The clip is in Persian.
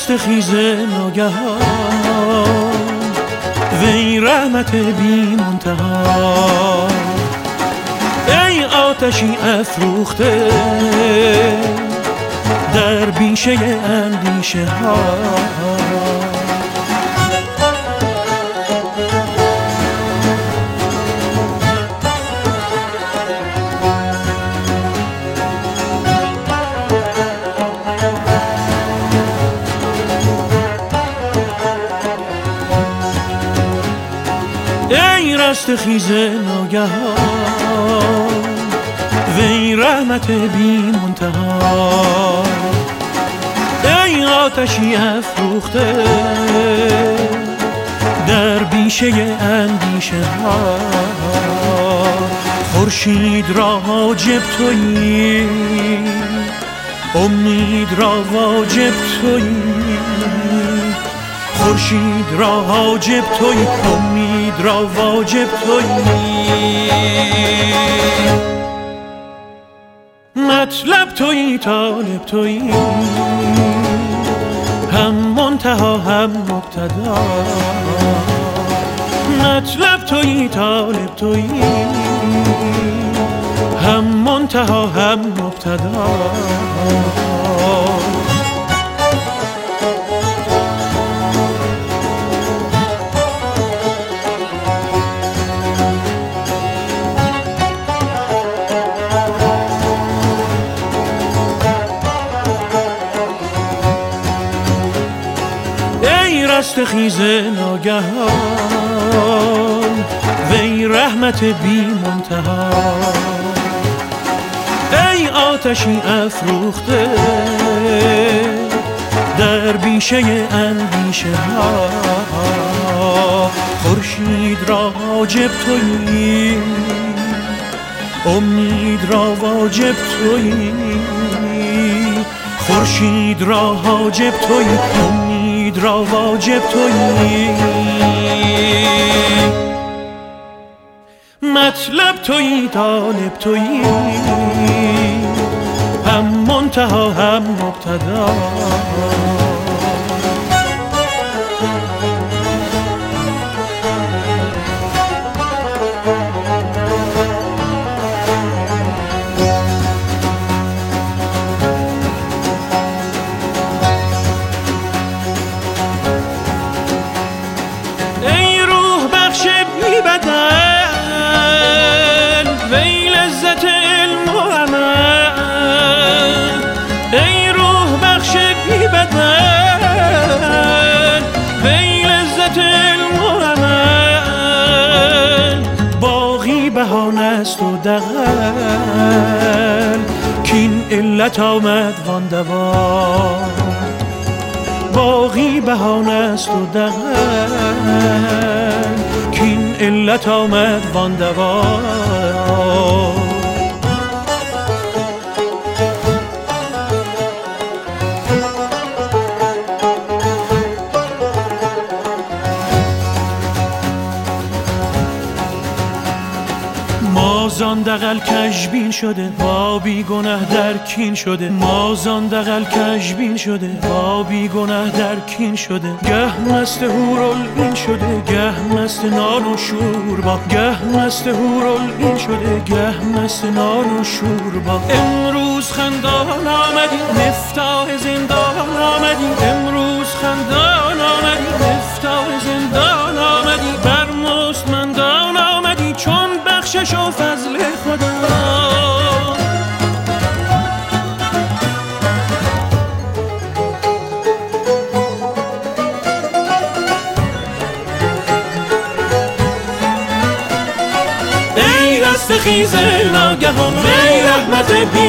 رستخیز ناگهان وی رحمت بی منتها، ای آتشی افروخته در بیشه اندیشه ها. ای رستخیز ناگهان وی رحمت بی منتها، ای آتشی افروخته در بیشه اندیشه ها. خورشید را حاجب تویی، امید را واجب تویی، خورشید را حاجب تویی، امید را واجب تویی، مطلب تویی طالب تویی، هم منتها هم مبتدا، مطلب تویی طالب تویی، هم منتها هم مبتدا. رستخیز ناگهان وی رحمت بی منتها، ای آتشی افروخته در بیشه اندیشه ها. خورشید را حاجب تویی، امید را واجب تویی، خورشید را حاجب تویی، امید را واجب تویی، مطلب تویی طالب تویی، هم منتها هم مبتدا. بهانست و دغل کین علت آمد وان دوا، باقی بهانست و دغل کین علت آمد وان دوا. مازان دغل کژبین شده با بی گناه در کین شده، مازان دغل کژبین شده با بی گناه در کین شده، گه مست هورالعین شده گه مست نان و شوربا، گه مست هورالعین شده گه مست نان و شوربا. امروز خندان آمدی مفتاح زندان آمدی، امروز خندان آمدی مفتاح زندان آمدی، بر مستمندان آمدی چون بخشش و فضل خدا. ای رستخیز ناگهان وی رحمت بی